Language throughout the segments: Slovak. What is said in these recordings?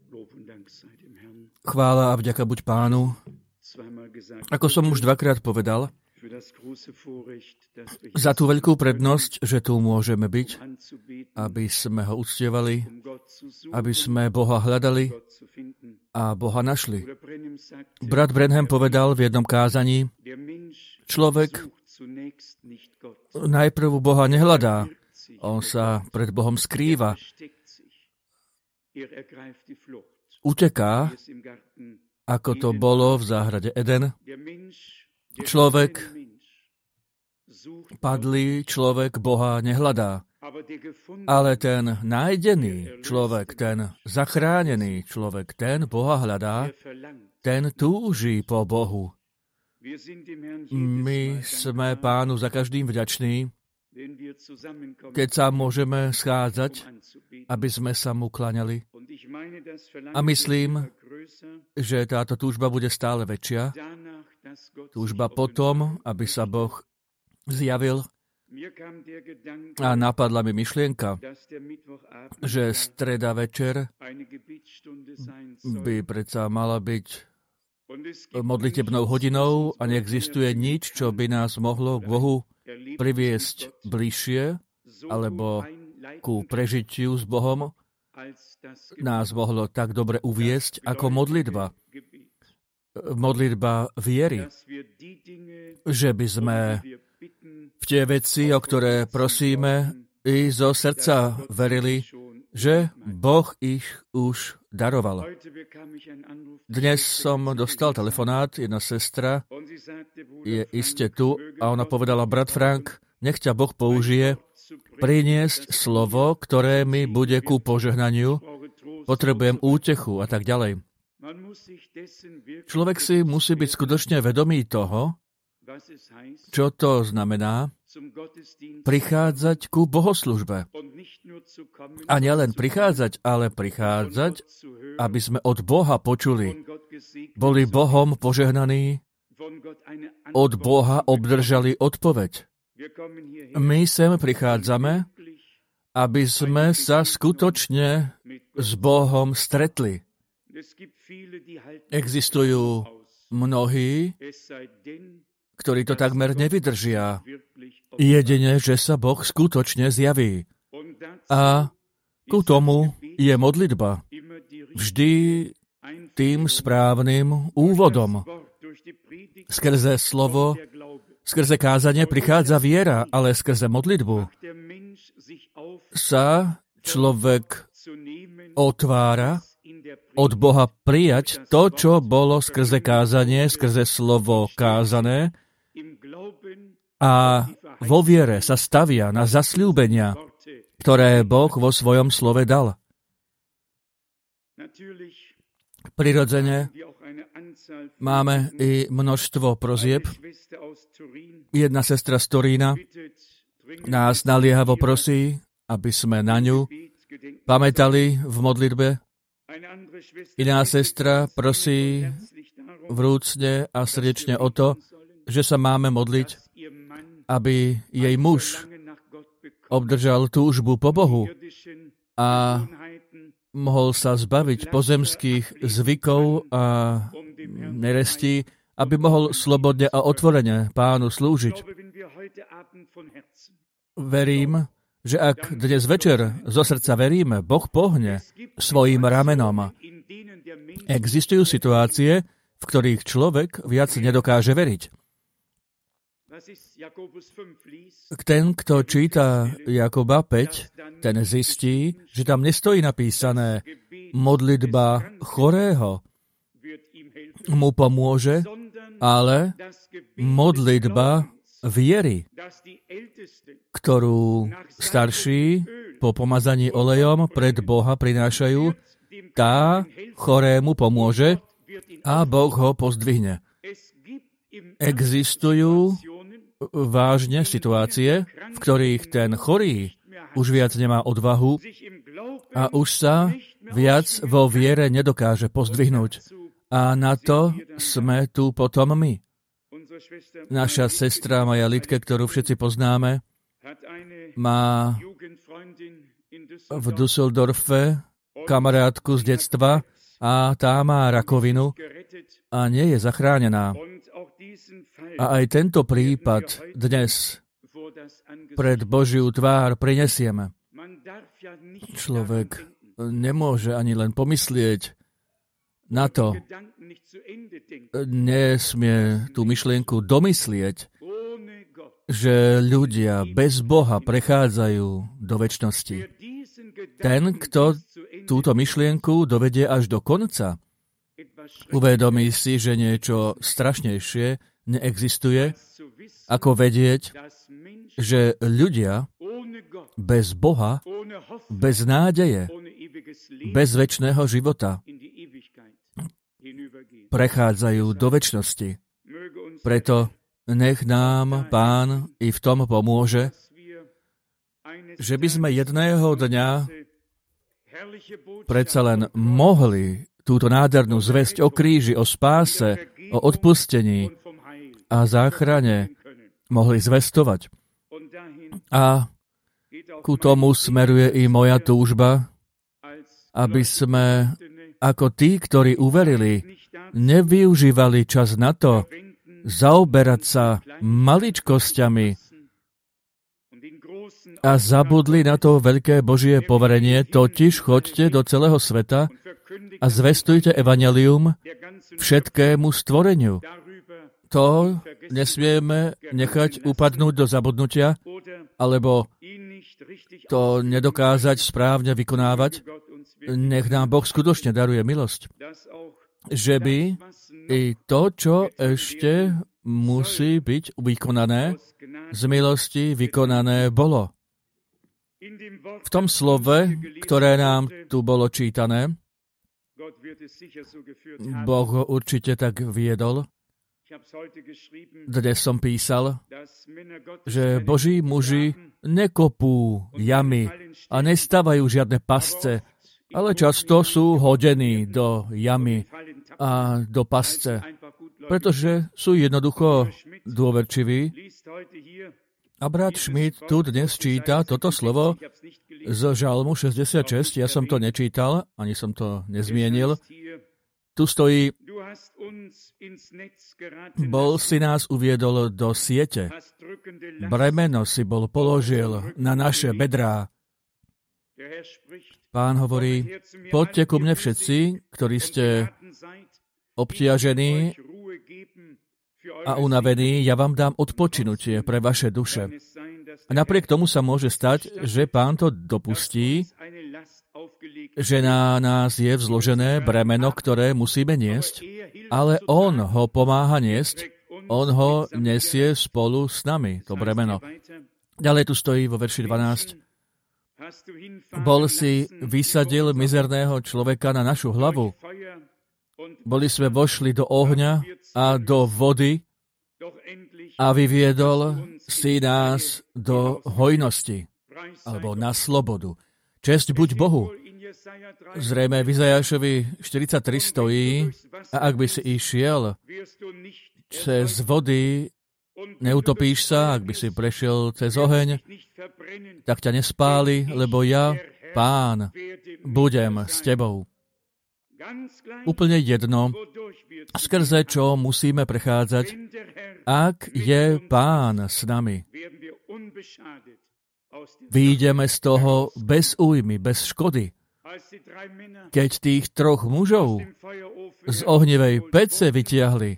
Chvála a vďaka buď Pánu. Ako som už dvakrát povedal, za tú veľkú prednosť, že tu môžeme byť, aby sme ho uctievali, aby sme Boha hľadali a Boha našli. Brat Branham povedal v jednom kázaní, človek najprv Boha nehľadá, on sa pred Bohom skrýva, uteká, ako to bolo v záhrade Eden. Padlý človek Boha nehľadá, ale ten nájdený človek, ten zachránený človek, ten Boha hľadá, ten túži po Bohu. My sme Pánu za každým vďační, keď sa môžeme schádzať, aby sme sa mu kláňali. A myslím, že táto túžba bude stále väčšia. Túžba potom, aby sa Boh zjavil. A napadla mi myšlienka, že streda večer by predsa mala byť modlitebnou hodinou a neexistuje nič, čo by nás mohlo k Bohu priviesť bližšie alebo ku prežitiu s Bohom, nás mohlo tak dobre uviesť ako modlitba. Modlitba viery, že by sme v tie veci, o ktoré prosíme, i zo srdca verili, že Boh ich už daroval. Dnes som dostal telefonát, jedna sestra je iste tu a ona povedala, brat Frank, nech ťa Boh použije priniesť slovo, ktoré mi bude ku požehnaniu, potrebujem útechu a tak ďalej. Človek si musí byť skutočne vedomý toho, čo to znamená prichádzať ku bohoslužbe. A nielen prichádzať, ale prichádzať, aby sme od Boha počuli. Boli Bohom požehnaní, od Boha obdržali odpoveď. My sem prichádzame, aby sme sa skutočne s Bohom stretli. Existujú mnohí, ktorí to takmer nevydržia. Jedine, že sa Boh skutočne zjaví. A ku tomu je modlitba vždy tým správnym úvodom. Skrze slovo, skrze kázanie prichádza viera, ale skrze modlitbu sa človek otvára od Boha prijať to, čo bolo skrze kázanie, skrze slovo kázané, a vo viere sa stavia na zasľúbenia, ktoré Boh vo svojom slove dal. Prirodzene máme i množstvo prozieb. Jedna sestra z Turína nás naliehavo prosí, aby sme na ňu pamätali v modlitbe. Iná sestra prosí vrúcne a srdečne o to, že sa máme modliť, aby jej muž obdržal túžbu po Bohu a mohol sa zbaviť pozemských zvykov a nerestí, aby mohol slobodne a otvorene Pánu slúžiť. Verím, že ak dnes večer zo srdca veríme, Boh pohne svojím ramenom. Existujú situácie, v ktorých človek viac nedokáže veriť. Ten, kto číta Jakoba 5, ten zistí, že tam nestojí napísané modlitba chorého mu pomôže, ale modlitba viery, ktorú starší po pomazaní olejom pred Boha prinášajú, tá chorému pomôže a Boh ho pozdvihne. Existujú vážne situácie, v ktorých ten chorý už viac nemá odvahu a už sa viac vo viere nedokáže pozdvihnúť. A na to sme tu potom my. Naša sestra Maja Litke, ktorú všetci poznáme, má v Düsseldorfe kamarátku z detstva, a tá má rakovinu a nie je zachránená. A aj tento prípad dnes pred Božiu tvár prinesieme. Človek nemôže ani len pomyslieť na to, nesmie tú myšlienku domyslieť, že ľudia bez Boha prechádzajú do večnosti. Ten, kto túto myšlienku dovedie až do konca, uvedomí si, že niečo strašnejšie neexistuje, ako vedieť, že ľudia bez Boha, bez nádeje, bez večného života prechádzajú do večnosti. Preto nech nám Pán i v tom pomôže, že by sme jedného dňa predsa len mohli túto nádhernú zvesť o kríži, o spáse, o odpustení a záchrane mohli zvestovať. A ku tomu smeruje i moja túžba, aby sme ako tí, ktorí uverili, nevyužívali čas na to, zaoberať sa maličkosťami a zabudli na to veľké Božie poverenie, totiž choďte do celého sveta a zvestujte evanjelium všetkému stvoreniu. To nesmieme nechať upadnúť do zabudnutia, alebo to nedokázať správne vykonávať. Nech nám Boh skutočne daruje milosť, že by i to, čo ešte musí byť vykonané, z milosti vykonané bolo. V tom slove, ktoré nám tu bolo čítané, Boh ho určite tak viedol. Dnes som písal, že Boží muži nekopú jamy a nestávajú žiadne pasce, ale často sú hodení do jamy a do pasce, pretože sú jednoducho dôverčiví. A brat Schmidt tu dnes číta toto slovo z Žalmu 66. Ja som to nečítal, ani som to nezmienil. Tu stojí: Bol si nás uviedol do siete. Bremeno si bol položil na naše bedrá. Pán hovorí: Poďte ku mne všetci, ktorí ste obtiažení a unavení, ja vám dám odpočinutie pre vaše duše. A napriek tomu sa môže stať, že Pán to dopustí, že na nás je vzložené bremeno, ktoré musíme niesť, ale On ho pomáha niesť, On ho nesie spolu s nami, to bremeno. Ďalej tu stojí vo verši 12. Bol si vysadil mizerného človeka na našu hlavu. Boli sme vošli do ohňa a do vody a vyviedol si nás do hojnosti, alebo na slobodu. Česť buď Bohu. Zrejme v Izajášovi 43 stojí: A ak by si išiel cez vody, neutopíš sa, ak by si prešiel cez oheň, tak ťa nespáli, lebo ja, Pán, budem s tebou. Úplne jedno, skrze čo musíme prechádzať, ak je Pán s nami. Vyjdeme z toho bez újmy, bez škody. Keď tých troch mužov z ohnivej pece vytiahli,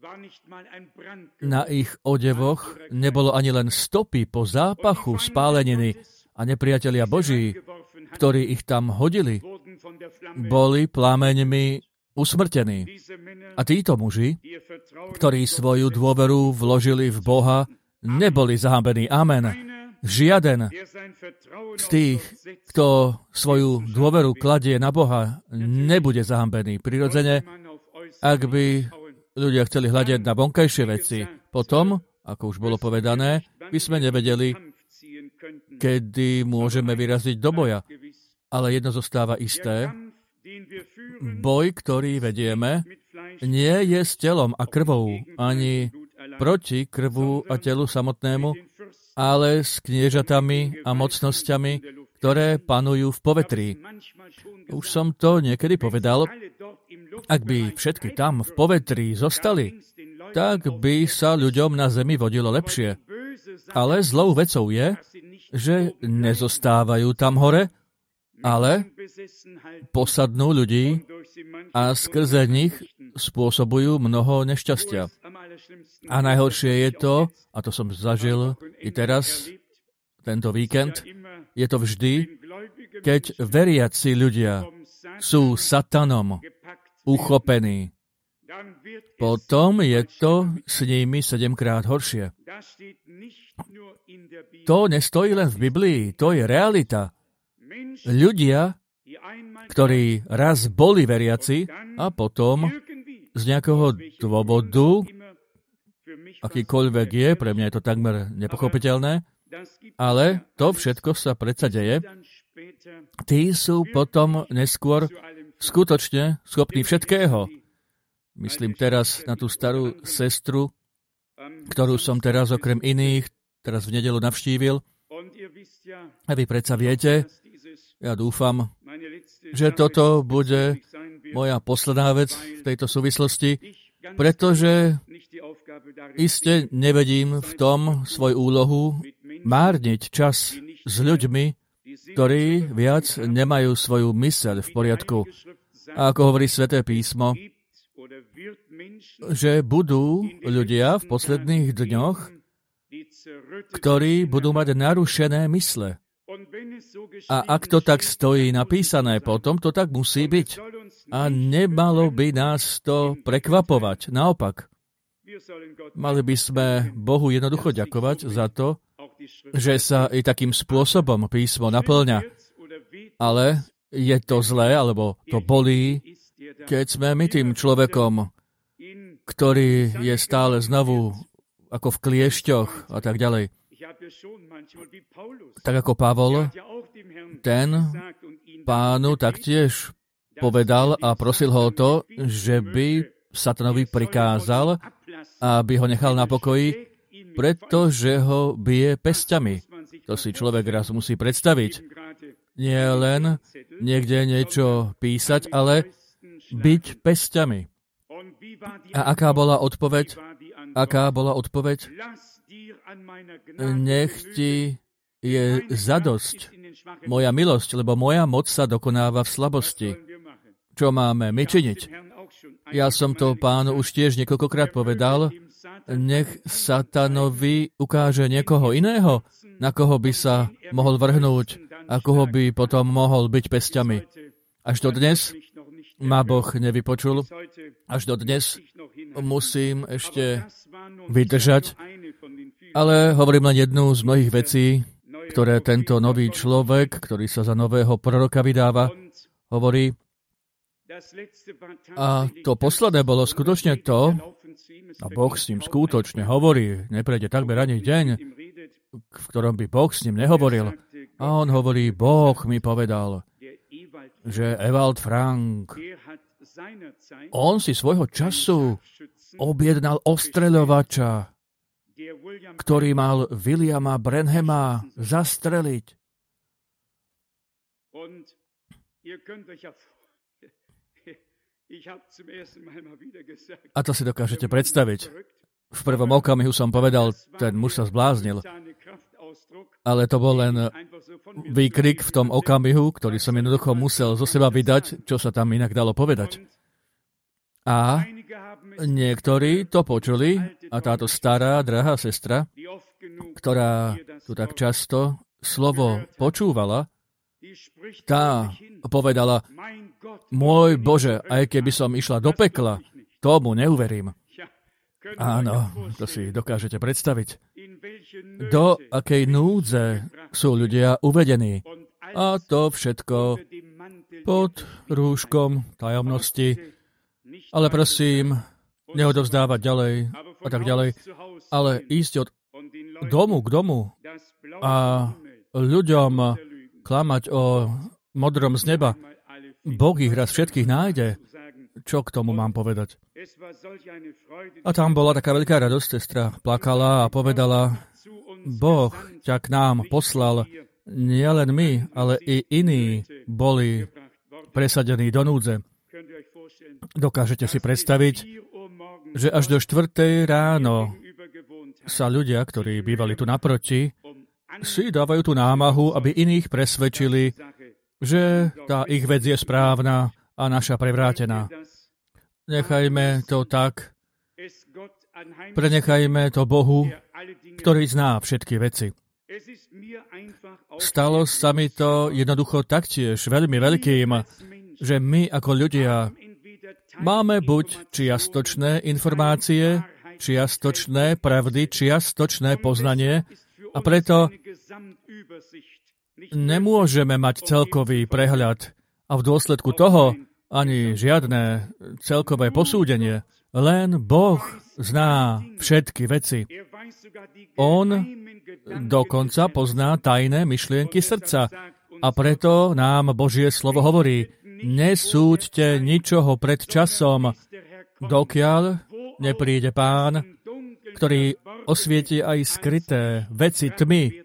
na ich odevoch nebolo ani len stopy po zápachu spáleniny a nepriatelia Boží, ktorí ich tam hodili, boli plameňmi usmrtení. A títo muži, ktorí svoju dôveru vložili v Boha, neboli zahambení. Amen. Žiaden z tých, kto svoju dôveru kladie na Boha, nebude zahambený. Prirodzene, ak by ľudia chceli hľadiť na vonkajšie veci, potom, ako už bolo povedané, by sme nevedeli, kedy môžeme vyraziť do boja. Ale jedno zostáva isté. Boj, ktorý vedieme, nie je s telom a krvou, ani proti krvu a telu samotnému, ale s kniežatami a mocnosťami, ktoré panujú v povetrí. Už som to niekedy povedal, Ak by všetky tam v povetrí zostali, tak by sa ľuďom na zemi vodilo lepšie. Ale zlou vecou je, že nezostávajú tam hore, ale posadnú ľudí a skrze nich spôsobujú mnoho nešťastia. A najhoršie je to, a to som zažil i teraz, tento víkend, je to vždy, keď veriaci ľudia sú satanom uchopení. Potom je to s nimi 7-krát horšie. To nestojí len v Biblii, to je realita. Ľudia, ktorí raz boli veriaci a potom z nejakého dôvodu, akýkoľvek je, pre mňa je to takmer nepochopiteľné, ale to všetko sa predsa deje, tí sú potom neskôr skutočne schopní všetkého. Myslím teraz na tú starú sestru, ktorú som teraz okrem iných teraz v nedeľu navštívil. A vy predsa viete, ja dúfam, že toto bude moja posledná vec v tejto súvislosti, pretože iste nevedím v tom svoju úlohu márniť čas s ľuďmi, ktorí viac nemajú svoju myseľ v poriadku. A ako hovorí Sväté písmo, že budú ľudia v posledných dňoch, ktorí budú mať narušené mysle. A ak to tak stojí napísané, potom to tak musí byť. A nemalo by nás to prekvapovať. Naopak, mali by sme Bohu jednoducho ďakovať za to, že sa i takým spôsobom písmo naplňa. Ale je to zlé, alebo to bolí, keď sme my tým človekom, ktorý je stále znovu ako v kliešťoch a tak ďalej. Tak ako Pavol, ten Pánu taktiež povedal a prosil ho o to, že by satanovi prikázal, aby ho nechal na pokoji, pretože ho bije pesťami. To si človek raz musí predstaviť. Nie len niekde niečo písať, ale byť pesťami. A aká bola odpoveď? Nech ti je zadosť moja milosť, lebo moja moc sa dokonáva v slabosti. Čo máme my činiť? Ja som to Pánu už tiež niekoľkokrát povedal, nech satanovi ukáže niekoho iného, na koho by sa mohol vrhnúť a koho by potom mohol byť pesťami. Až do dnes ma Boh nevypočul. Až do dnes musím ešte vydržať. Ale hovorím len jednu z mnohých vecí, ktoré tento nový človek, ktorý sa za nového proroka vydáva, hovorí. A to posledné bolo skutočne to, a Boh s ním skutočne hovorí, neprejde takmer ani deň, v ktorom by Boh s ním nehovoril. A on hovorí, Boh mi povedal, že Ewald Frank, on si svojho času objednal ostreľovača, ktorý mal Williama Branhama zastreliť. A to si dokážete predstaviť. V prvom okamihu som povedal, ten muž sa zbláznil. Ale to bol len výkrik v tom okamihu, ktorý som jednoducho musel zo seba vydať, čo sa tam inak dalo povedať. A niektorí to počuli a táto stará, drahá sestra, ktorá tu tak často slovo počúvala, tá povedala, môj Bože, aj keby som išla do pekla, tomu neuverím. Áno, to si dokážete predstaviť. Do akej núdze sú ľudia uvedení. A to všetko pod rúškom tajomnosti. Ale prosím, neodovzdávať ďalej a tak ďalej, ale ísť od domu k domu a ľuďom klamať o modrom z neba. Boh ich raz všetkých nájde. Čo k tomu mám povedať? A tam bola taká veľká radosť, sestra plakala a povedala, Boh ťa k nám poslal, nielen my, ale i iní boli presadení do núdze. Dokážete si predstaviť, že až do 4:00 ráno sa ľudia, ktorí bývali tu naproti, si dávajú tú námahu, aby iných presvedčili, že tá ich vec je správna a naša prevrátená. Nechajme to tak, prenechajme to Bohu, ktorý zná všetky veci. Stalo sa mi to jednoducho taktiež veľmi veľkým, že my ako ľudia máme buď čiastočné informácie, čiastočné pravdy, čiastočné poznanie a preto nemôžeme mať celkový prehľad a v dôsledku toho ani žiadne celkové posúdenie. Len Boh zná všetky veci. On dokonca pozná tajné myšlienky srdca a preto nám Božie slovo hovorí: nesúďte ničoho pred časom, dokiaľ nepríde Pán, ktorý osvieti aj skryté veci tmy.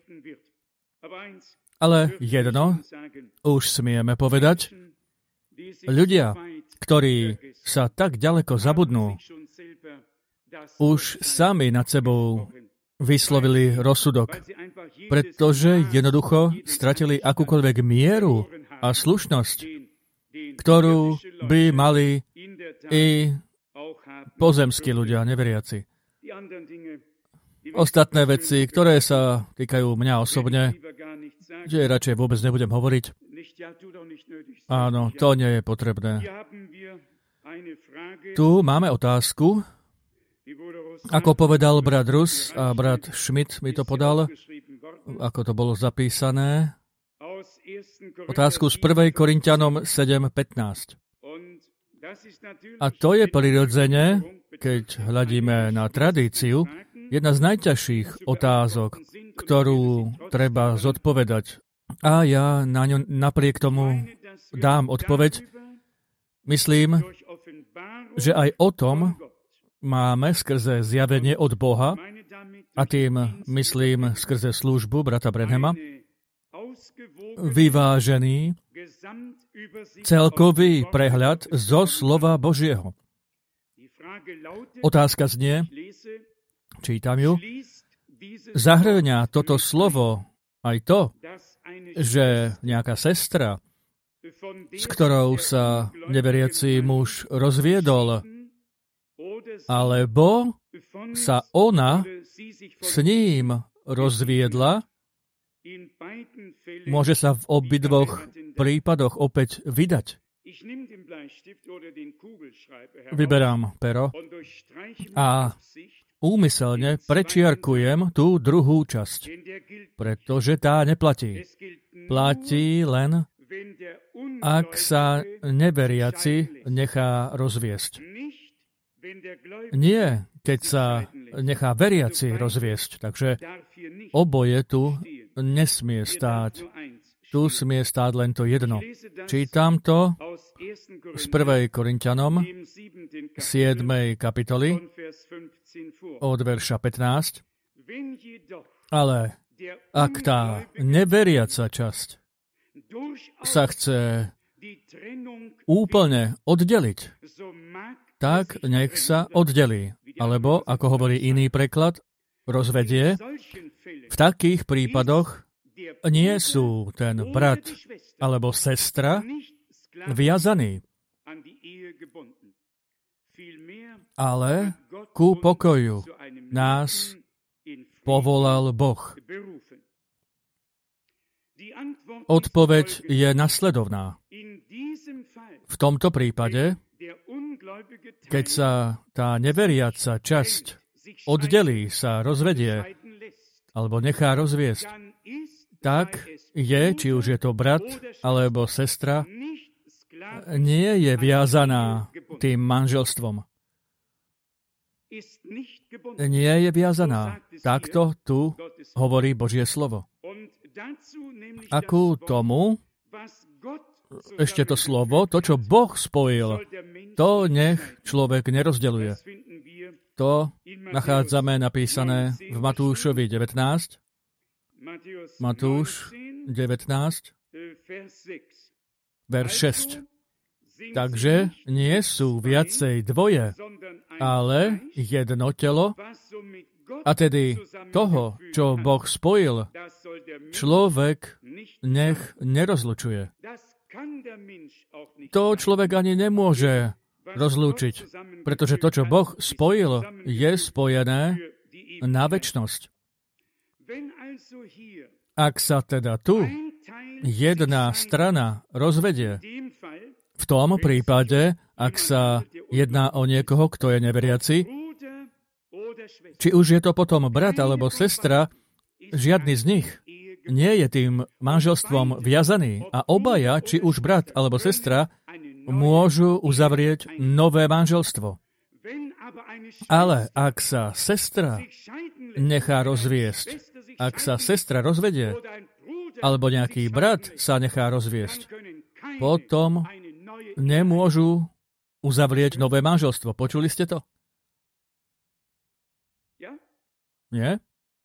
Ale jedno už smieme povedať, ľudia, ktorí sa tak ďaleko zabudnú, už sami nad sebou vyslovili rozsudok, pretože jednoducho stratili akúkoľvek mieru a slušnosť, ktorú by mali i pozemskí ľudia, neveriaci. Ostatné veci, ktoré sa týkajú mňa osobne, že radšej vôbec nebudem hovoriť. Áno, to nie je potrebné. Tu máme otázku, ako povedal brat Rus a brat Schmidt mi to podal, ako to bolo zapísané. Otázku z 1. Korinťanom 7:15. A to je prirodzene, keď hľadíme na tradíciu, jedna z najťažších otázok, ktorú treba zodpovedať. A ja na ňu napriek tomu dám odpoveď. Myslím, že aj o tom máme skrze zjavenie od Boha, a tým myslím skrze službu brata Branhama, vyvážený celkový prehľad zo slova Božieho. Otázka znie, čítam ju, zahrňa toto slovo aj to, že nejaká sestra, s ktorou sa neveriaci muž rozviedol, alebo sa ona s ním rozviedla, môže sa v obidvoch prípadoch opäť vydať. Vyberám pero a úmyselne prečiarkujem tú druhú časť, pretože tá neplatí. Platí len, ak sa neveriaci nechá rozviesť. Nie, keď sa nechá veriaci rozviesť. Takže oboje tu nesmie stáť. Tu smie stáť len to jedno. Čítam to z 1. Korinťanom 7. kapitoly od verša 15. Ale ak tá neveriaca časť sa chce úplne oddeliť, tak nech sa oddelí. Alebo, ako hovorí iný preklad, rozvedie. V takých prípadoch nie sú ten brat alebo sestra viazaní, ale ku pokoju nás povolal Boh. Odpoveď je nasledovná. V tomto prípade, keď sa tá neveriaca časť oddelí, sa rozvedie alebo nechá rozviesť, tak je, či už je to brat alebo sestra, nie je viazaná tým manželstvom. Nie je viazaná. Takto tu hovorí Božie slovo. A ku tomu ešte to slovo, to, čo Boh spojil, to nech človek nerozdeľuje. To nachádzame napísané v Matúšovi 19. Matúš 19, verš 6. Takže nie sú viacej dvoje, ale jedno telo, a tedy toho, čo Boh spojil, človek nech nerozlučuje. To človek ani nemôže rozlúčiť, pretože to, čo Boh spojil, je spojené na večnosť. Ak sa teda tu jedna strana rozvedie, v tom prípade, ak sa jedná o niekoho, kto je neveriaci, či už je to potom brat alebo sestra, žiadny z nich nie je tým manželstvom viazaný a obaja, či už brat alebo sestra, môžu uzavrieť nové manželstvo. Ale ak sa sestra nechá rozviesť, ak sa sestra rozvedie, alebo nejaký brat sa nechá rozviesť, potom nemôžu uzavrieť nové manželstvo. Počuli ste to? Nie?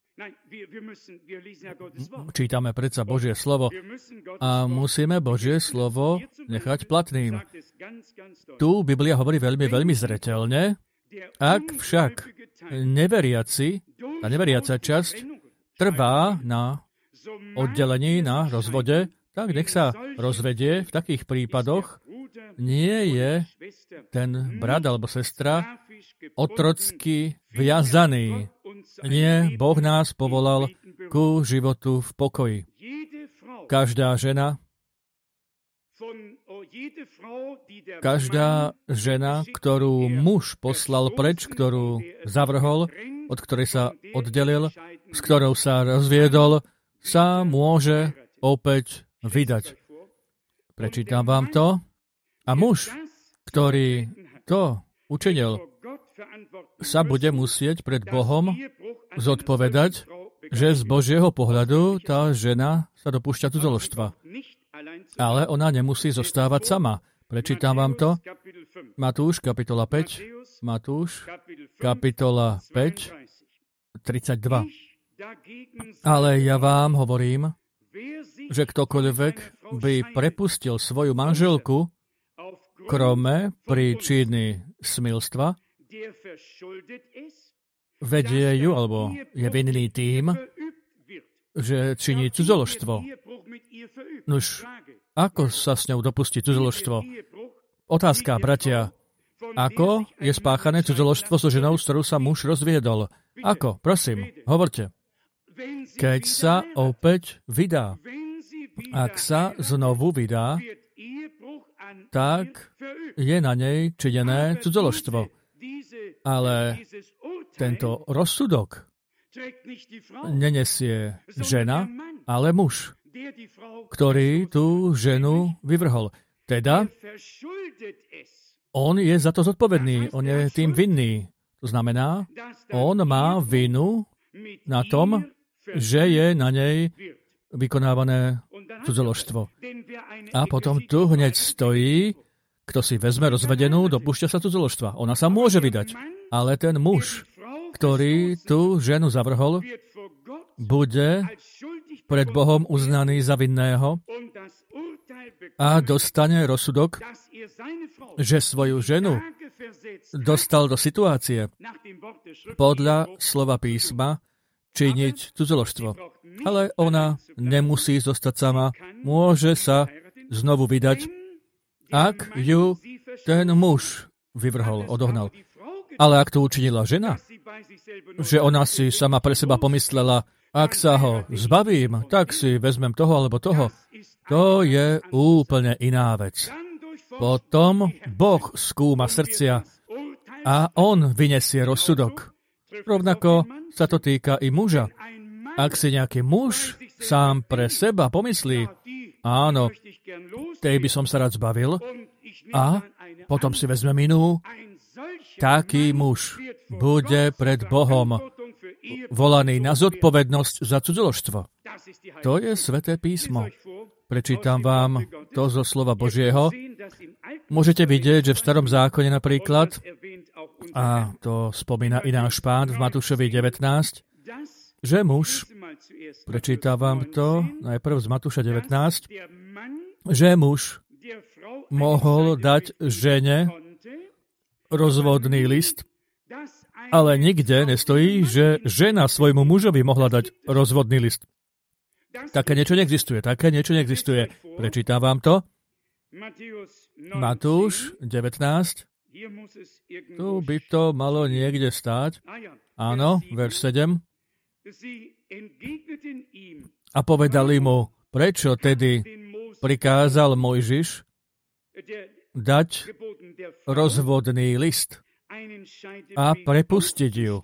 Čítame predsa Božie slovo a musíme Božie slovo nechať platným. Tu Biblia hovorí veľmi, veľmi zreteľne. Ak však neveriaca časť trvá na oddelení, na rozvode, tak nech sa rozvedie. V takých prípadoch nie je ten brat alebo sestra otrocky viazaný. Nie, Boh nás povolal ku životu v pokoji. Každá žena, ktorú muž poslal preč, ktorú zavrhol, od ktorej sa oddelil, s ktorou sa rozviedol, sa môže opäť vydať. Prečítam vám to. A muž, ktorý to učinil, sa bude musieť pred Bohom zodpovedať, že z Božieho pohľadu tá žena sa dopúšťa cudzoložstva. Ale ona nemusí zostávať sama. Prečítam vám to. Matúš, kapitola 5. Matúš, kapitola 5, 32. Ale ja vám hovorím, že ktokoľvek by prepustil svoju manželku, krome príčiny smilstva, vedie ju, alebo je vinný tým, že činí cudzoložstvo. Nož, ako sa s ňou dopustí cudzoložstvo? Otázka, bratia. Ako je spáchané cudzoložstvo so ženou, s ktorou sa muž rozviedol? Ako? Prosím, hovorte. Keď sa opäť vydá. Ak sa znovu vydá, tak je na nej činené cudzoložstvo. Ale tento rozsudok nenesie žena, ale muž, ktorý tú ženu vyvrhol. Teda, on je za to zodpovedný, on je tým vinný. To znamená, on má vinu na tom, že je na nej vykonávané cudzoložstvo. A potom tu hneď stojí, kto si vezme rozvedenú, dopúšťa sa cudzoložstva. Ona sa môže vydať, ale ten muž, ktorý tú ženu zavrhol, bude pred Bohom uznaný za vinného a dostane rozsudok, že svoju ženu dostal do situácie podľa slova písma činiť cudzoložstvo. Ale ona nemusí zostať sama, môže sa znovu vydať, ak ju ten muž vyvrhol, odohnal. Ale ak to učinila žena, že ona si sama pre seba pomyslela, ak sa ho zbavím, tak si vezmem toho alebo toho, to je úplne iná vec. Potom Boh skúma srdcia a on vyniesie rozsudok. Rovnako sa to týka i muža. Ak si nejaký muž sám pre seba pomyslí, áno, tej by som sa rád zbavil a potom si vezmem inú, taký muž bude pred Bohom volaný na zodpovednosť za cudzoložstvo. To je Sväté písmo. Prečítam vám to zo slova Božieho. Môžete vidieť, že v Starom zákone napríklad, a to spomína i náš Pán v Matúšovi 19, že muž, prečítam vám to najprv z Matúša 19, že muž mohol dať žene rozvodný list, ale nikde nestojí, že žena svojmu mužovi mohla dať rozvodný list. Také niečo neexistuje. Prečítam vám to. Matúš 19. Tu by to malo niekde stáť. Áno, verš 7. A povedali mu, prečo tedy prikázal Mojžiš dať rozvodný list a prepustiť ju.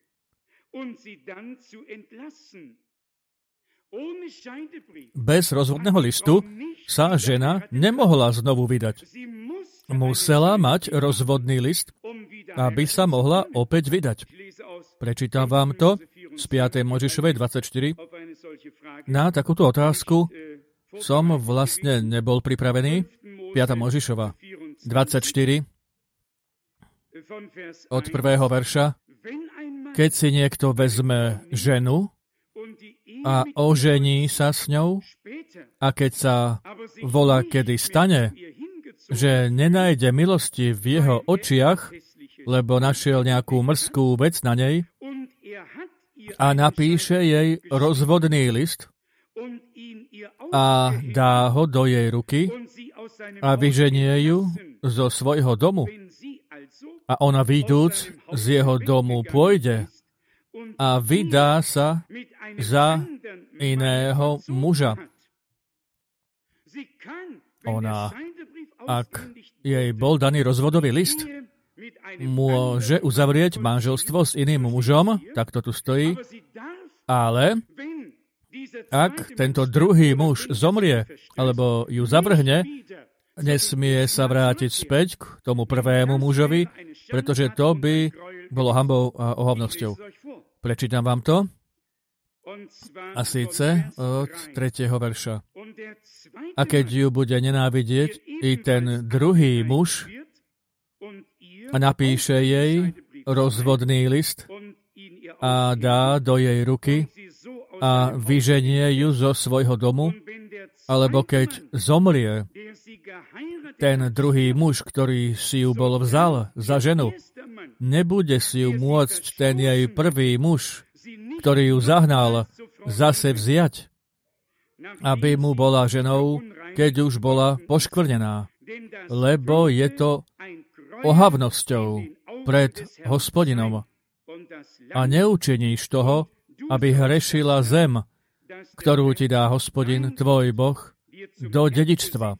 Bez rozvodného listu sa žena nemohla znovu vydať. Musela mať rozvodný list, aby sa mohla opäť vydať. Prečítam vám to z 5. Mojžišovej 24. Na takúto otázku som vlastne nebol pripravený. 5. Mojžišova 24 od 1. verša. Keď si niekto vezme ženu a ožení sa s ňou, a keď sa volá, kedy stane, že nenájde milosti v jeho očiach, lebo našiel nejakú mrzkú vec na nej a napíše jej rozvodný list a dá ho do jej ruky a vyženie ju zo svojho domu. A ona vyjdúc z jeho domu pôjde a vydá sa za iného muža. Ona, ak jej bol daný rozvodový list, môže uzavrieť manželstvo s iným mužom, tak to tu stojí, ale ak tento druhý muž zomrie alebo ju zavrhne, nesmie sa vrátiť späť k tomu prvému mužovi, pretože to by bolo hanbou a ohavnosťou. Prečítam vám to. A síce od 3. verša. A keď ju bude nenávidieť i ten druhý muž a napíše jej rozvodný list a dá do jej ruky a vyženie ju zo svojho domu, alebo keď zomrie ten druhý muž, ktorý si ju bol vzal za ženu, nebude si ju môcť ten jej prvý muž, ktorý ju zahnal, zase vziať, aby mu bola ženou, keď už bola poškvrnená, lebo je to ohavnosťou pred Hospodinom. A neučiníš toho, aby hrešila zem, ktorú ti dá Hospodin, tvoj Boh, do dedičstva.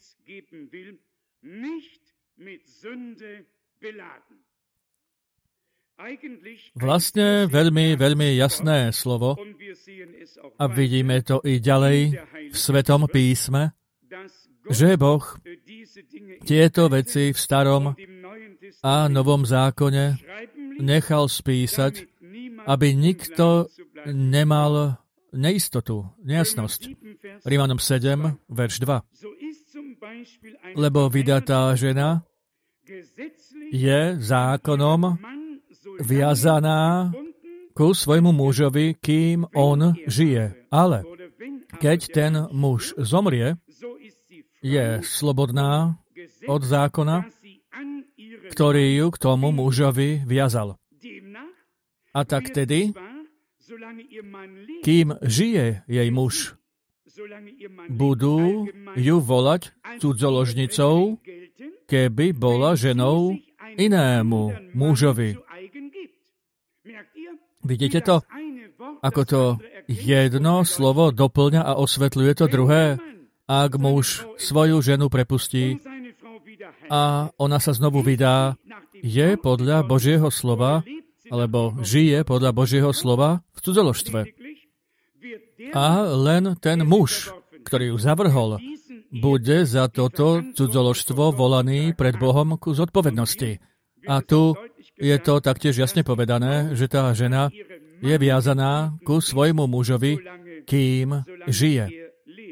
Vlastne veľmi jasné slovo a vidíme to i ďalej v Svetom písme, že Boh tieto veci v Starom a Novom zákone nechal spísať, aby nikto nemal neistotu, nejasnosť. Rímanom 7, verš 2. Lebo vydatá žena je zákonom viazaná ku svojmu mužovi, kým on žije. Ale keď ten muž zomrie, je slobodná od zákona, ktorý ju k tomu mužovi viazal. A tak tedy, kým žije jej muž, budú ju volať cudzoložnicou, keby bola ženou inému mužovi. Vidíte to? Ako to jedno slovo doplňa a osvetľuje to druhé? Ak muž svoju ženu prepustí a ona sa znovu vydá, je podľa Božieho slova, alebo žije podľa Božieho slova v cudzoložstve. A len ten muž, ktorý ju zavrhol, bude za toto cudzoložstvo volaný pred Bohom ku zodpovednosti. A tu je to taktiež jasne povedané, že tá žena je viazaná ku svojmu mužovi, kým žije.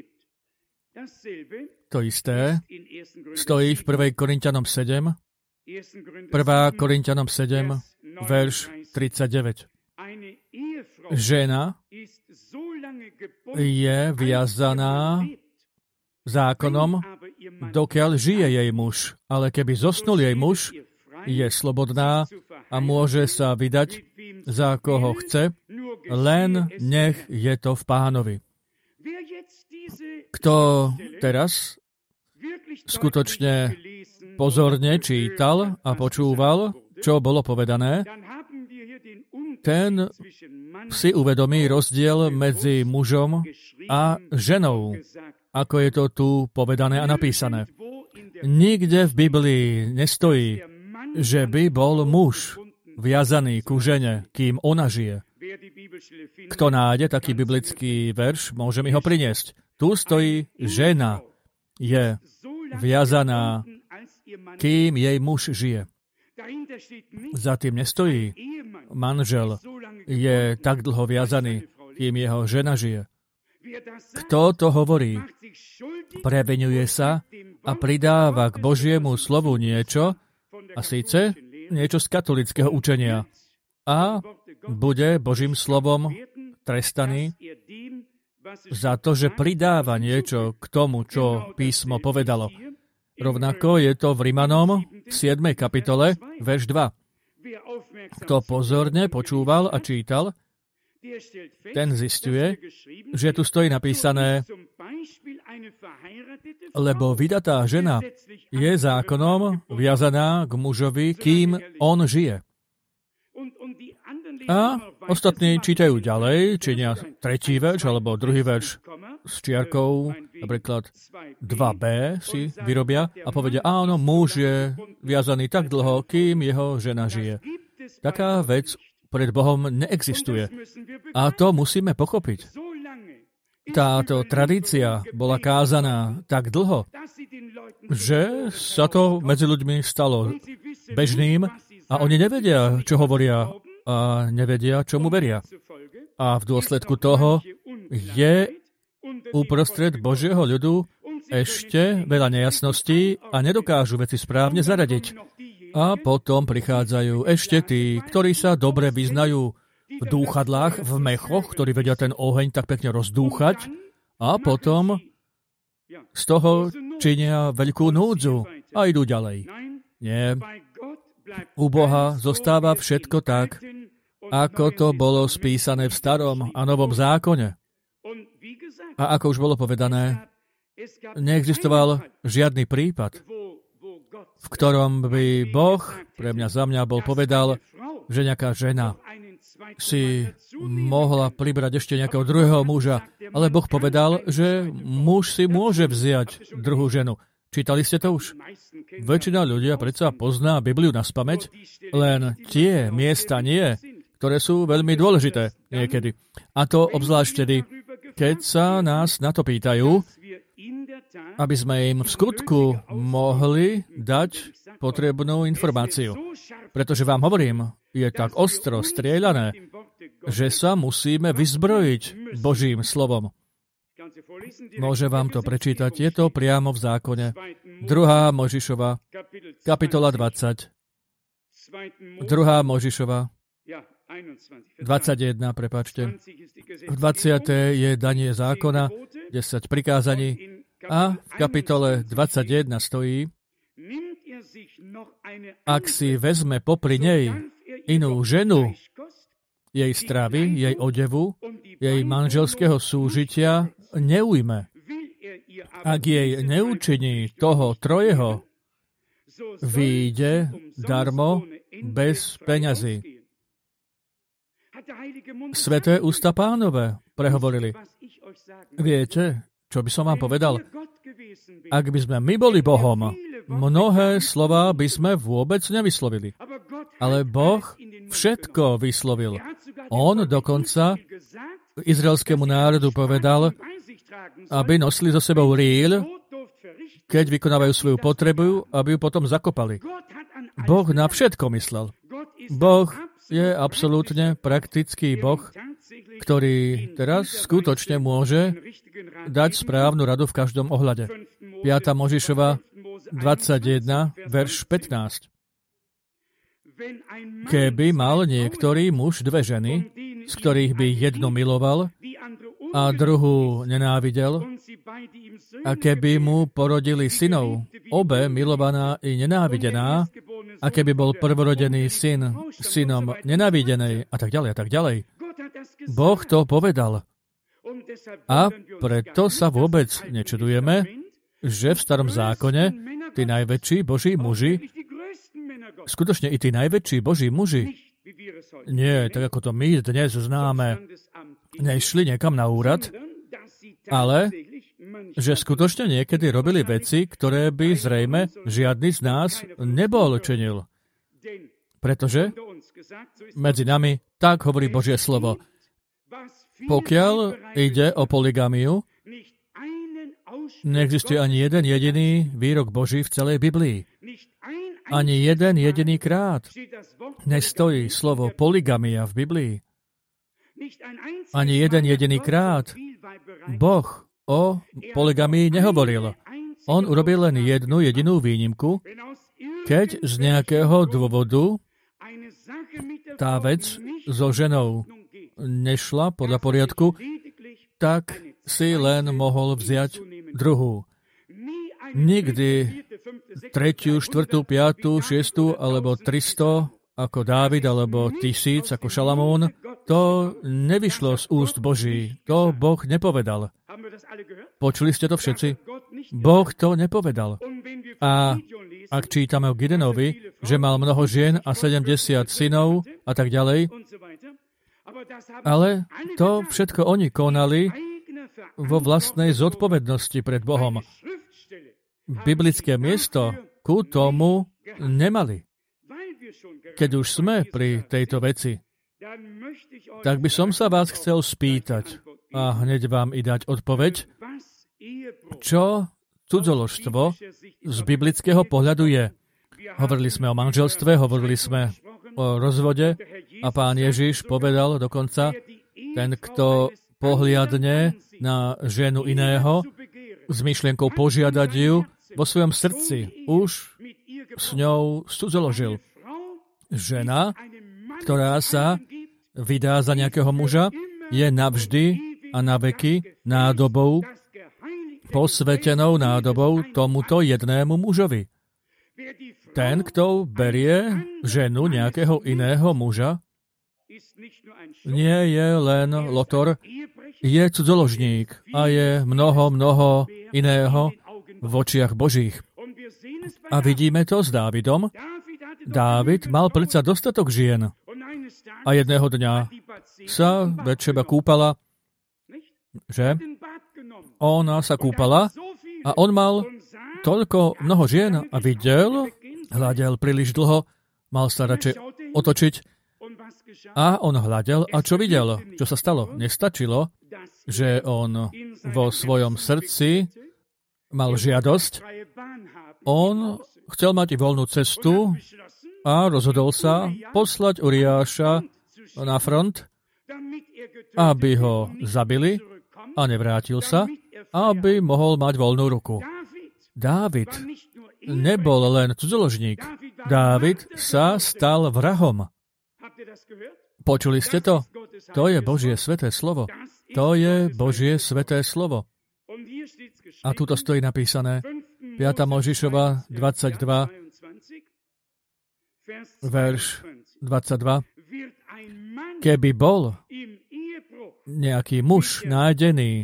To isté stojí v 1. Korinťanom 7, 1. Korinťanom 7, verš 39. Žena je viazaná zákonom, dokiaľ žije jej muž. Ale keby zosnul jej muž, je slobodná a môže sa vydať za koho chce, len nech je to v Pánovi. Kto teraz skutočne pozorne čítal a počúval, čo bolo povedané, ten si uvedomí rozdiel medzi mužom a ženou, ako je to tu povedané a napísané. Nikde v Biblii nestojí, že by bol muž viazaný ku žene, kým ona žije. Kto nájde taký biblický verš, môže mi ho priniesť. Tu stojí, žena je viazaná, kým jej muž žije. Za tým nestojí, manžel je tak dlho viazaný, kým jeho žena žije. Kto to hovorí, previnuje sa a pridáva k Božiemu slovu niečo, a síce niečo z katolického učenia. A bude Božím slovom trestaný za to, že pridáva niečo k tomu, čo písmo povedalo. Rovnako je to v Rimanom 7. kapitole, verš 2. Kto pozorne počúval a čítal, ten zisťuje, že tu stojí napísané, lebo vydatá žena je zákonom viazaná k mužovi, kým on žije. A ostatní čítajú ďalej, činia tretí verš alebo druhý verš s čiarkou, napríklad 2b si vyrobia a povedia, áno, muž je viazaný tak dlho, kým jeho žena žije. Taká vec pred Bohom neexistuje. A to musíme pochopiť. Táto tradícia bola kázaná tak dlho, že sa to medzi ľuďmi stalo bežným a oni nevedia, čo hovoria a nevedia, čomu veria. A v dôsledku toho je uprostred Božieho ľudu ešte veľa nejasností a nedokážu veci správne zaradiť. A potom prichádzajú ešte tí, ktorí sa dobre vyznajú v dúchadlách, v mechoch, ktorí vedia ten oheň tak pekne rozdúchať a potom z toho činia veľkú núdzu a idú ďalej. Nie. U Boha zostáva všetko tak, ako to bolo spísané v Starom a Novom zákone. A ako už bolo povedané, neexistoval žiadny prípad, v ktorom by Boh pre mňa za mňa bol povedal, že nejaká žena si mohla pribrať ešte nejakého druhého muža, ale Boh povedal, že muž si môže vziať druhú ženu. Čítali ste to už? Väčšina ľudia predsa pozná Bibliu naspamäť, len tie miesta nie, ktoré sú veľmi dôležité niekedy. A to obzvlášť tedy, keď sa nás na to pýtajú, aby sme im v skutku mohli dať potrebnú informáciu. Pretože vám hovorím, je tak ostro strieľané, že sa musíme vyzbrojiť Božím slovom. Môže vám to prečítať, je to priamo v zákone. 2. Mojžišova, kapitola 20. 2. Mojžišova, 21, prepáčte. V 20. je danie zákona, 10 prikázaní a v kapitole 21 stojí, ak si vezme popri nej inú ženu, jej stravy, jej odevu, jej manželského súžitia neujme. Ak jej neučiní toho trojeho, vyjde darmo bez peňazí. Sveté ústa Pánové prehovorili. Viete, čo by som vám povedal? Ak by sme my boli Bohom, mnohé slová by sme vôbec nevyslovili. Ale Boh všetko vyslovil. On dokonca izraelskému národu povedal, aby nosili so sebou rýľ, keď vykonávajú svoju potrebu, aby ju potom zakopali. Boh na všetko myslel. Boh je absolútne praktický Boh, ktorý teraz skutočne môže dať správnu radu v každom ohľade. 5. Mojžišova 21, verš 15. Keby mal niektorý muž dve ženy, z ktorých by jednu miloval a druhú nenávidel, a keby mu porodili synov, obe milovaná i nenávidená, a keby bol prvorodený syn synom nenávidenej, a tak ďalej, a tak ďalej. Boh to povedal. A preto sa vôbec nečudujeme, že v starom zákone tí najväčší Boží muži, skutočne i tí najväčší Boží muži, nie, tak ako to my dnes známe, nešli niekam na úrad, ale že skutočne niekedy robili veci, ktoré by zrejme žiadny z nás nebol činil. Pretože medzi nami tak hovorí Božie slovo. Pokiaľ ide o poligamiu, neexistuje ani jeden jediný výrok Boží v celej Biblii. Ani jeden jediný krát nestojí slovo poligamia v Biblii. Ani jeden jediný krát Boh o poligamii nehovoril. On urobil len jednu jedinú výnimku, keď z nejakého dôvodu tá vec so ženou nešla podľa poriadku, tak si len mohol vziať druhú. Nikdy 3., 4., 5., 6. alebo 300 ako Dávid alebo 1000 ako Šalamún, to nevyšlo z úst Boží. To Boh nepovedal. Počuli ste to všetci? Boh to nepovedal. A ak čítame o Gideonovi, že mal mnoho žien a 70 synov a tak ďalej, ale to všetko oni konali vo vlastnej zodpovednosti pred Bohom. Biblické miesto ku tomu nemali. Keď už sme pri tejto veci, tak by som sa vás chcel spýtať a hneď vám i dať odpoveď, čo cudzoložstvo z biblického pohľadu je. Hovorili sme o manželstve, hovorili sme o rozvode a Pán Ježiš povedal dokonca, ten, kto pohliadne na ženu iného s myšlienkou požiadať ju vo svojom srdci, už s ňou cudzoložil. Žena, ktorá sa vydá za nejakého muža, je navždy a na veky nádobou, posvetenou nádobou tomuto jednému mužovi. Ten, kto berie ženu nejakého iného muža, nie je len lotor, je cudzoložník a je mnoho iného v očiach Božích. A vidíme to s Dávidom. Dávid mal predsa dostatok žien a jedného dňa sa Betšeba kúpala, že? Ona sa kúpala a on mal toľko mnoho žien a videl, hľadel príliš dlho, mal sa radšej otočiť a on hľadel a čo videl? Čo sa stalo? Nestačilo, že on vo svojom srdci mal žiadosť, on chcel mať i voľnú cestu a rozhodol sa poslať Uriáša na front, aby ho zabili a nevrátil sa, aby mohol mať voľnú ruku. Dávid nebol len cudzoložník. Dávid sa stal vrahom. Počuli ste to? To je Božie sveté slovo. To je Božie sveté slovo. A tuto stojí napísané 5. Mojžišova 22, verš 22. Keby bol nejaký muž nájdený,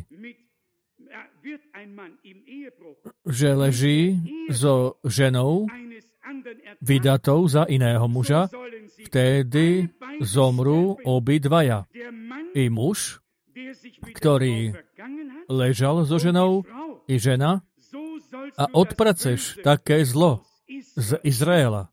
že leží so ženou vydatou za iného muža, vtedy zomrú obidvaja. I muž, ktorý ležal so ženou, i žena, a odpraceš také zlo z Izraela.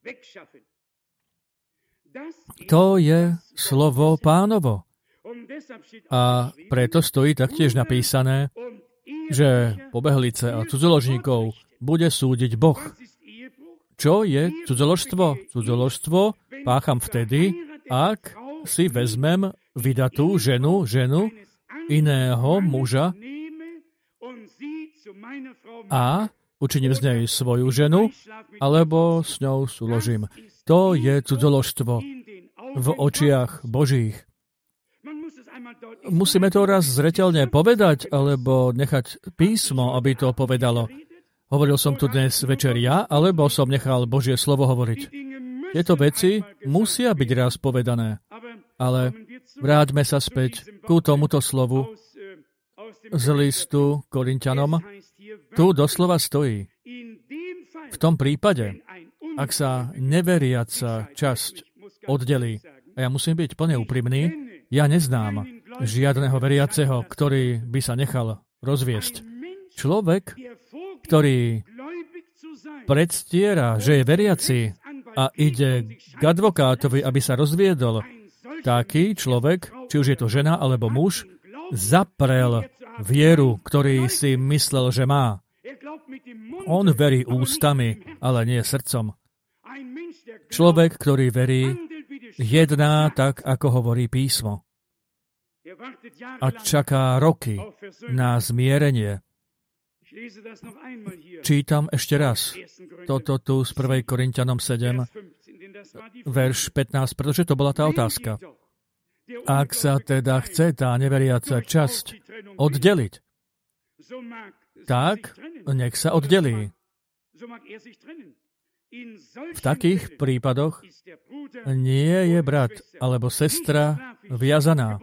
To je slovo Pánovo. A preto stojí taktiež napísané, že pobehlice a cudzoložníkov bude súdiť Boh. Čo je cudzoložstvo? Cudzoložstvo pácham vtedy, ak si vezmem vydatú ženu iného muža a učiním z nej svoju ženu, alebo s ňou súložím. To je cudzoložstvo v očiach Božích. musíme to raz zreteľne povedať, alebo nechať písmo, aby to povedalo. Hovoril som tu dnes večer ja, alebo som nechal Božie slovo hovoriť. Tieto veci musia byť raz povedané. Ale vráťme sa späť ku tomuto slovu z listu Korinťanom. Tu doslova stojí. V tom prípade, ak sa neveriaca časť oddelí, a ja musím byť plne úprimný, ja neznám žiadneho veriaceho, ktorý by sa nechal rozviesť. Človek, ktorý predstiera, že je veriaci a ide k advokátovi, aby sa rozviedol, taký človek, či už je to žena alebo muž, zaprel vieru, ktorý si myslel, že má. On verí ústami, ale nie srdcom. Človek, ktorý verí, jedná tak, ako hovorí písmo. A čaká roky na zmierenie. Čítam ešte raz toto tu z 1. Korinťanom 7, verš 15, pretože to bola tá otázka. Ak sa teda chce tá neveriaca časť oddeliť, tak nech sa oddelí. V takých prípadoch nie je brat alebo sestra viazaná.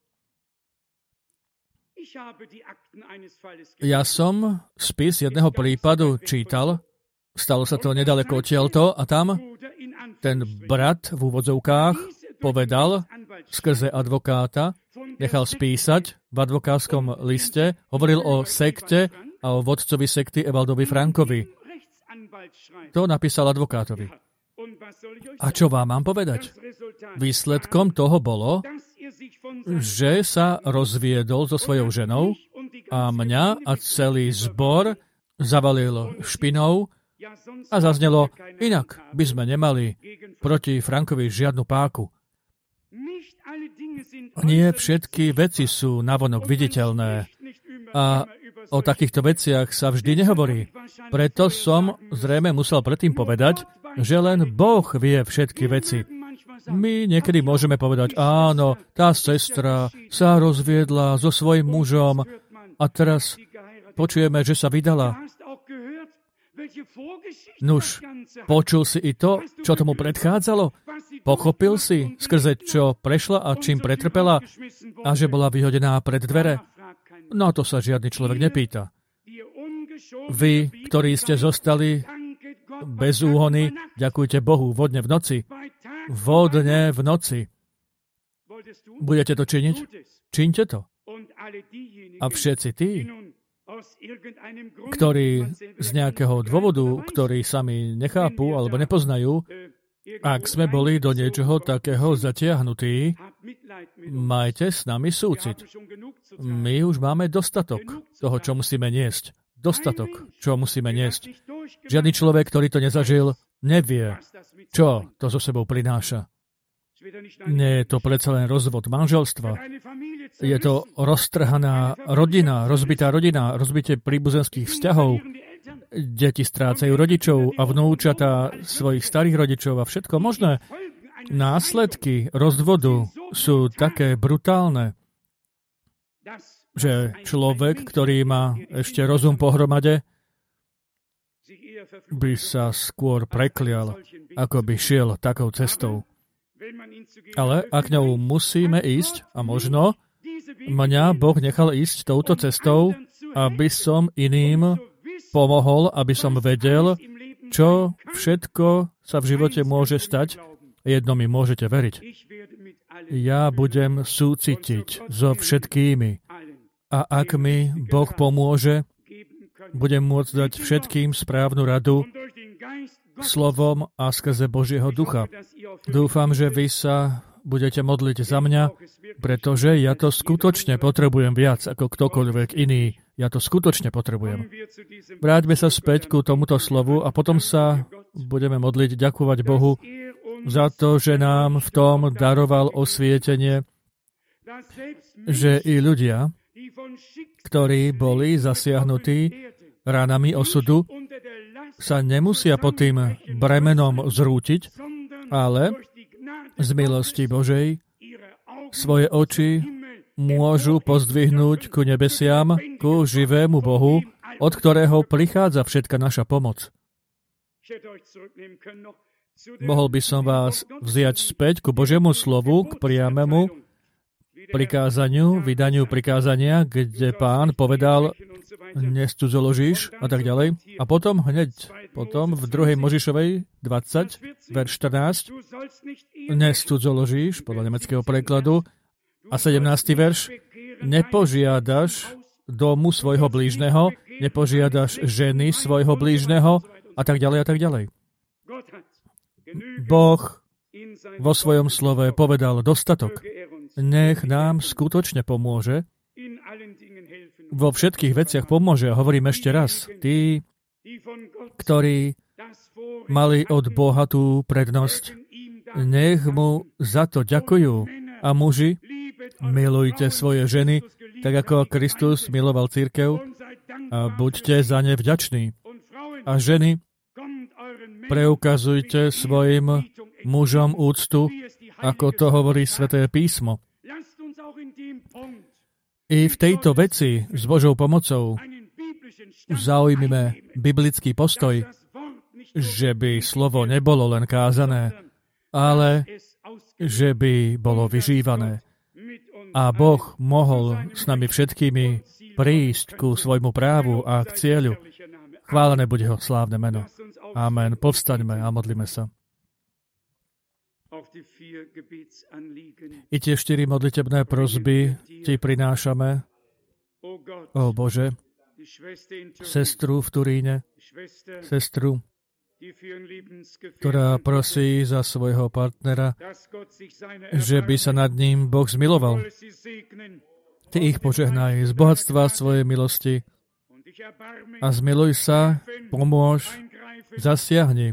Ja som spis jedného prípadu čítal, stalo sa to nedaleko odtiaľto a tam ten brat v úvodzovkách povedal skrze advokáta, nechal spísať v advokátskom liste, hovoril o sekte a o vodcovi sekty Evaldovi Frankovi. To napísal advokátovi. A čo vám mám povedať? Výsledkom toho bolo, že sa rozviedol so svojou ženou a mňa a celý zbor zavalil špinou a zaznelo, inak by sme nemali proti Frankovi žiadnu páku. Nie všetky veci sú navonok viditeľné a o takýchto veciach sa vždy nehovorí. Preto som zrejme musel predtým povedať, že len Boh vie všetky veci. My niekedy môžeme povedať, áno, tá sestra sa rozviedla so svojím mužom a teraz počujeme, že sa vydala. Nuž, počul si i to, čo tomu predchádzalo? Pochopil si, skrze čo prešla a čím pretrpela a že bola vyhodená pred dvere? No to sa žiadny človek nepýta. Vy, ktorí ste zostali bez úhony, ďakujte Bohu, vodne v noci. Vodne v noci. Budete to činiť? Čiňte to. A všetci tí, ktorí z nejakého dôvodu, ktorí sami nechápu alebo nepoznajú, ak sme boli do niečoho takého zatiahnutí, majte s nami súcit. My už máme dostatok toho, čo musíme niesť. Dostatok, čo musíme niesť. Žiadny človek, ktorý to nezažil, nevie, čo to so sebou prináša. Nie je to predsa len rozvod manželstva. Je to roztrhaná rodina, rozbitá rodina, rozbitie príbuzenských vzťahov. Deti strácajú rodičov a vnúčatá svojich starých rodičov a všetko možné. Následky rozvodu sú také brutálne, že človek, ktorý má ešte rozum pohromade, by sa skôr preklial, ako by šiel takou cestou. Ale ak ňou musíme ísť, a možno mňa Boh nechal ísť touto cestou, aby som iným pomohol, aby som vedel, čo všetko sa v živote môže stať. Jedno mi môžete veriť. Ja budem súcitiť so všetkými. A ak mi Boh pomôže, budem môcť dať všetkým správnu radu slovom a skrze Božieho ducha. Dúfam, že vy sa budete modliť za mňa, pretože ja to skutočne potrebujem viac ako ktokoľvek iný. Ja to skutočne potrebujem. Vráťme sa späť ku tomuto slovu a potom sa budeme modliť, ďakovať Bohu za to, že nám v tom daroval osvietenie, že i ľudia, ktorí boli zasiahnutí ránami osudu, sa nemusia pod tým bremenom zrútiť, ale z milosti Božej svoje oči môžu pozdvihnúť ku nebesiam, ku živému Bohu, od ktorého prichádza všetka naša pomoc. Mohol by som vás vziať späť ku Božiemu slovu, k priamému prikázaniu, vydaniu prikázania, kde Pán povedal, nescudzoložíš a tak ďalej. A potom v 2. Možišovej 20, verš 14, nescudzoložíš, podľa nemeckého prekladu, a 17. verš, nepožiadaš domu svojho blížneho, nepožiadaš ženy svojho blížneho a tak ďalej a tak ďalej. Boh vo svojom slove povedal dostatok. Nech nám skutočne pomôže. Vo všetkých veciach pomôže. A hovorím ešte raz. Tí, ktorí mali od Boha tú prednosť, nech mu za to ďakujú. A muži, milujte svoje ženy, tak ako Kristus miloval cirkev, a buďte za ne vďační. A ženy, preukazujte svojim mužom úctu, ako to hovorí Sväté písmo. I v tejto veci s Božou pomocou zaujmime biblický postoj, že by slovo nebolo len kázané, ale že by bolo vyžívané. A Boh mohol s nami všetkými prísť ku svojmu právu a k cieľu. Chválené bude jeho slávne meno. Amen. Povstaňme a modlíme sa. I tie 4 modlitebné prosby ti prinášame, o Bože, sestru v Turíne, sestru, ktorá prosí za svojho partnera, že by sa nad ním Boh zmiloval. Ty ich požehnaj z bohatstva svojej milosti a zmiluj sa, pomôž, zasiahni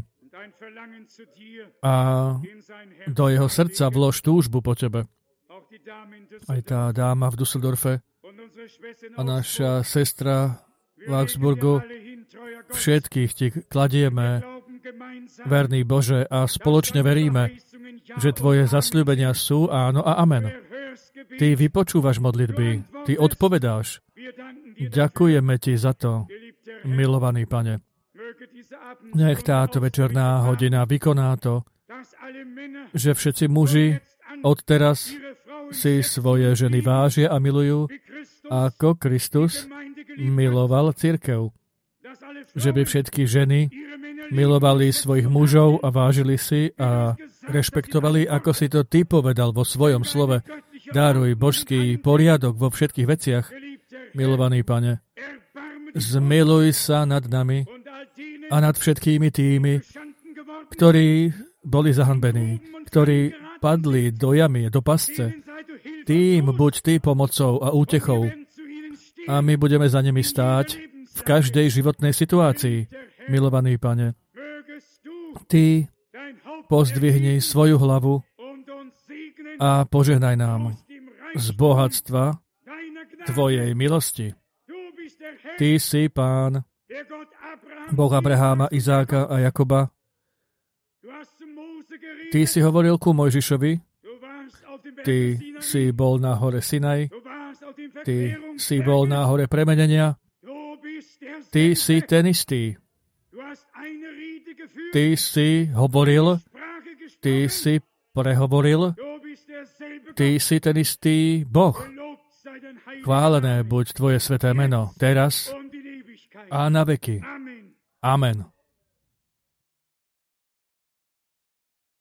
a do jeho srdca vlož túžbu po tebe. Aj tá dáma v Düsseldorfe a naša sestra v Augsburgu, všetkých ti kladieme, verný Bože, a spoločne veríme, že tvoje zasľúbenia sú áno a amen. Ty vypočúvaš modlitby, ty odpovedáš. Ďakujeme ti za to, milovaný Pane. Nech táto večerná hodina vykoná to, že všetci muži odteraz si svoje ženy vážia a milujú, ako Kristus miloval cirkev. Že by všetky ženy milovali svojich mužov a vážili si a rešpektovali, ako si to ty povedal vo svojom slove. Daruj božský poriadok vo všetkých veciach, milovaný Pane. Zmiluj sa nad nami a nad všetkými tými, ktorí boli zahanbení, ktorí padli do jamy, do pasce. Tým buď ty pomocou a útechou. A my budeme za nimi stáť v každej životnej situácii, milovaný Pane. Ty pozdvihni svoju hlavu a požehnaj nám z bohatstva tvojej milosti. Ty si Pán, Boh Abraháma, Izáka a Jakoba. Ty si hovoril ku Mojžišovi, ty si bol na hore Sinaj, ty si bol na hore premenenia, ty si ten istý. Ty si hovoril, ty si prehovoril, ty si ten istý Boh. Chválené buď tvoje sveté meno, teraz a na veky. Amen.